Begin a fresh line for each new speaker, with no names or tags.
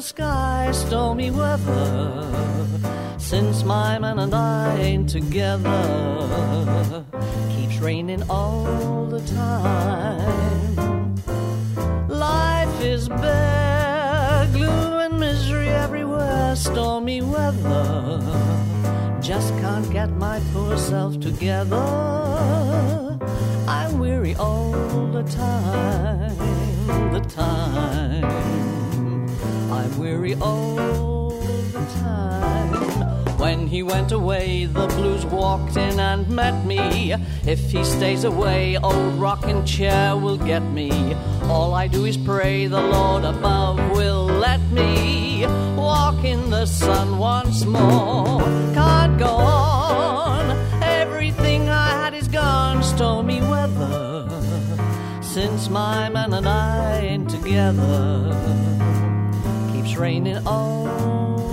the sky, stormy weather. Since my man and I ain't together, keeps raining all the time. Life is bare, gloom and misery everywhere, stormy weather. Just can't get my poor self together. I'm weary all the time, I'm weary all the time. When he went away, the blues walked in and met me. If he stays away, old rocking chair will get me. All I do is pray the Lord above will let me walk in the sun once more. Can't go on, everything I had is gone, stormy weather. Since my man and I ain't together, keeps raining all